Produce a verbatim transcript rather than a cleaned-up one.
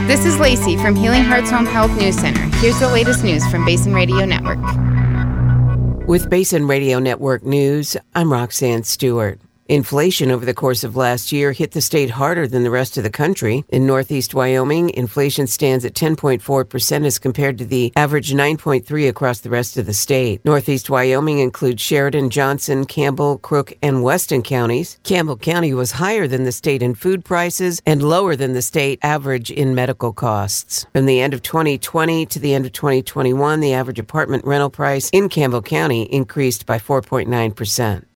This is Lacey from Healing Hearts Home Health News Center. Here's the latest news from Basin Radio Network. With Basin Radio Network News, I'm Roxanne Stewart. Inflation over the course of last year hit the state harder than the rest of the country. In Northeast Wyoming, inflation stands at ten point four percent as compared to the average nine point three percent across the rest of the state. Northeast Wyoming includes Sheridan, Johnson, Campbell, Crook, and Weston counties. Campbell County was higher than the state in food prices and lower than the state average in medical costs. From the end of twenty twenty to the end of twenty twenty-one, the average apartment rental price in Campbell County increased by four point nine percent.